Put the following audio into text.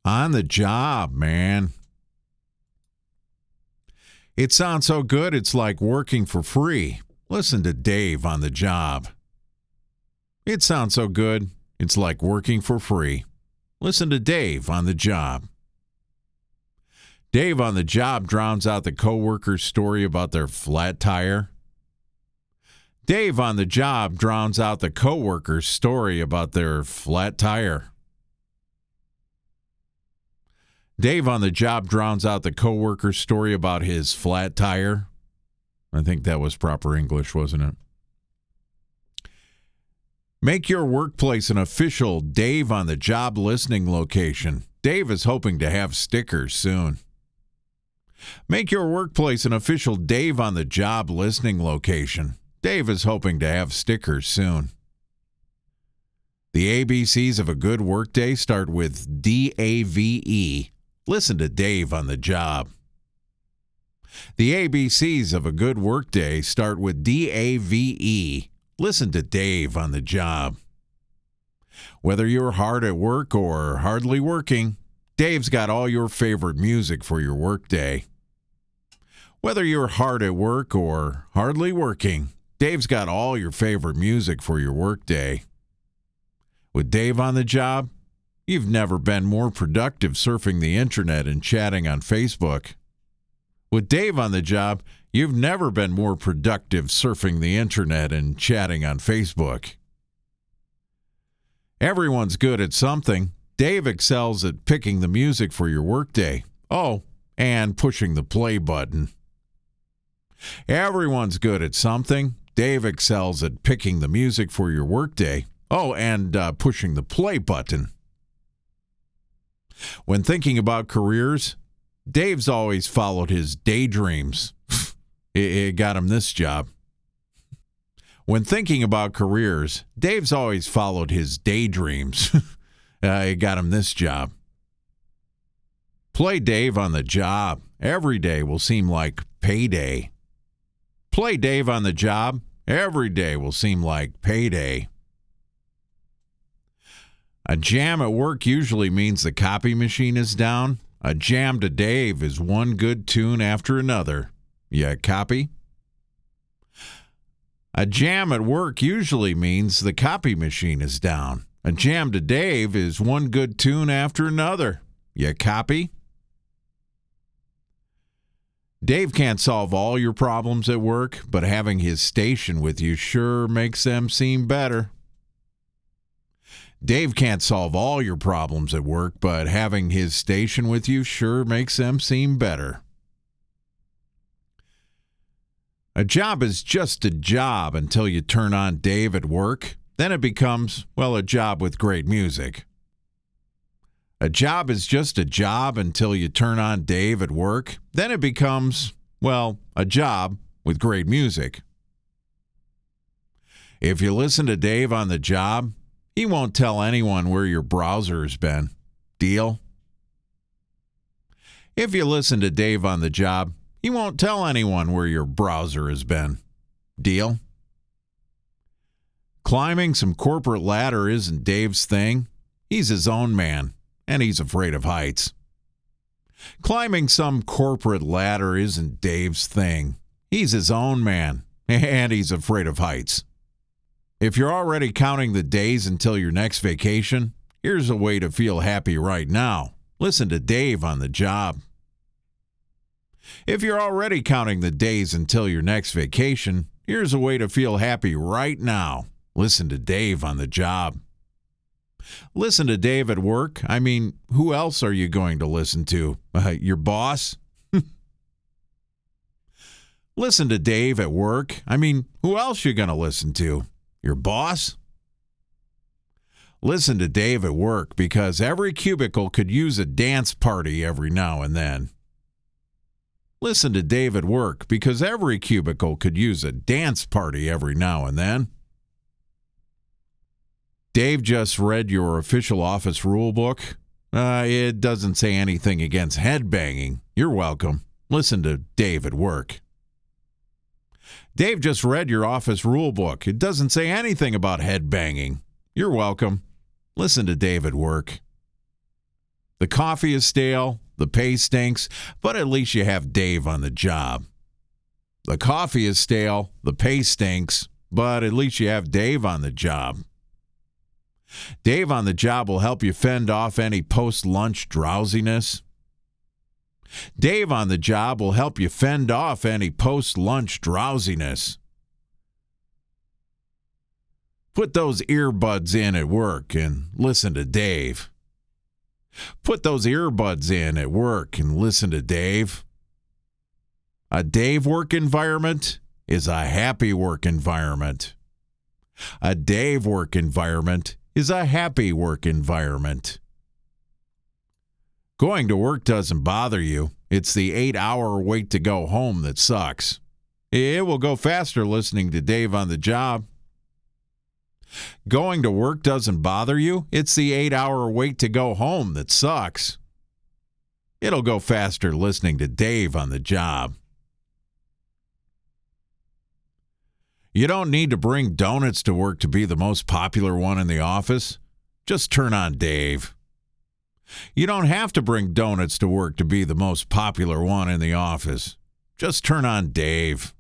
On the job, man. It sounds so good, it's like working for free. Listen to Dave on the job. It sounds so good, it's like working for free. Listen to Dave on the job. Dave on the job drowns out the coworker's story about their flat tire. Dave on the job drowns out the coworker's story about their flat tire. Dave on the job drowns out the coworker's story about his flat tire. I think that was proper English, wasn't it? Make your workplace an official Dave on the job listening location. Dave is hoping to have stickers soon. Make your workplace an official Dave on the job listening location. Dave is hoping to have stickers soon. The ABCs of a good workday start with DAVE. Listen to Dave on the job. The ABCs of a good workday start with DAVE. Listen to Dave on the job. Whether you're hard at work or hardly working, Dave's got all your favorite music for your workday. Whether you're hard at work or hardly working, Dave's got all your favorite music for your workday. With Dave on the job, you've never been more productive surfing the internet and chatting on Facebook. With Dave on the job, you've never been more productive surfing the internet and chatting on Facebook. Everyone's good at something. Dave excels at picking the music for your workday. Oh, and pushing the play button. Everyone's good at something. Dave excels at picking the music for your workday. Oh, and pushing the play button. When thinking about careers, Dave's always followed his daydreams. It got him this job. When thinking about careers, Dave's always followed his daydreams. It got him this job. Play Dave on the job. Every day will seem like payday. Play Dave on the job. Every day will seem like payday. A jam at work usually means the copy machine is down. A jam to Dave is one good tune after another. Yeah, copy? A jam at work usually means the copy machine is down. A jam to Dave is one good tune after another. You copy? Dave can't solve all your problems at work, but having his station with you sure makes them seem better. Dave can't solve all your problems at work, but having his station with you sure makes them seem better. A job is just a job until you turn on Dave at work. Then it becomes, well, a job with great music. A job is just a job until you turn on Dave at work. Then it becomes, well, a job with great music. If you listen to Dave on the job, he won't tell anyone where your browser has been. Deal? If you listen to Dave on the job, he won't tell anyone where your browser has been. Deal? Climbing some corporate ladder isn't Dave's thing. He's his own man, and he's afraid of heights. Climbing some corporate ladder isn't Dave's thing. He's his own man, and he's afraid of heights. If you're already counting the days until your next vacation, here's a way to feel happy right now. Listen to Dave on the job. If you're already counting the days until your next vacation, here's a way to feel happy right now. Listen to Dave on the job. Listen to Dave at work? I mean, who else are you going to listen to? Your boss? Listen to Dave at work? I mean, who else are you going to listen to? Your boss? Listen to Dave at work because every cubicle could use a dance party every now and then. Listen to Dave at work because every cubicle could use a dance party every now and then. Dave just read your official office rule book. It doesn't say anything against headbanging. You're welcome. Listen to Dave at work. Dave just read your office rule book. It doesn't say anything about headbanging. You're welcome. Listen to Dave at work. The coffee is stale, the pay stinks, but at least you have Dave on the job. The coffee is stale, the pay stinks, but at least you have Dave on the job. Dave on the job will help you fend off any post-lunch drowsiness. Dave on the job will help you fend off any post-lunch drowsiness. Put those earbuds in at work and listen to Dave. Put those earbuds in at work and listen to Dave. A Dave work environment is a happy work environment. A Dave work environment is a happy work environment. Going to work doesn't bother you. It's the 8-hour wait to go home that sucks. It will go faster listening to Dave on the job. Going to work doesn't bother you. It's the 8-hour wait to go home that sucks. It'll go faster listening to Dave on the job. You don't need to bring donuts to work to be the most popular one in the office. Just turn on Dave. You don't have to bring donuts to work to be the most popular one in the office. Just turn on Dave.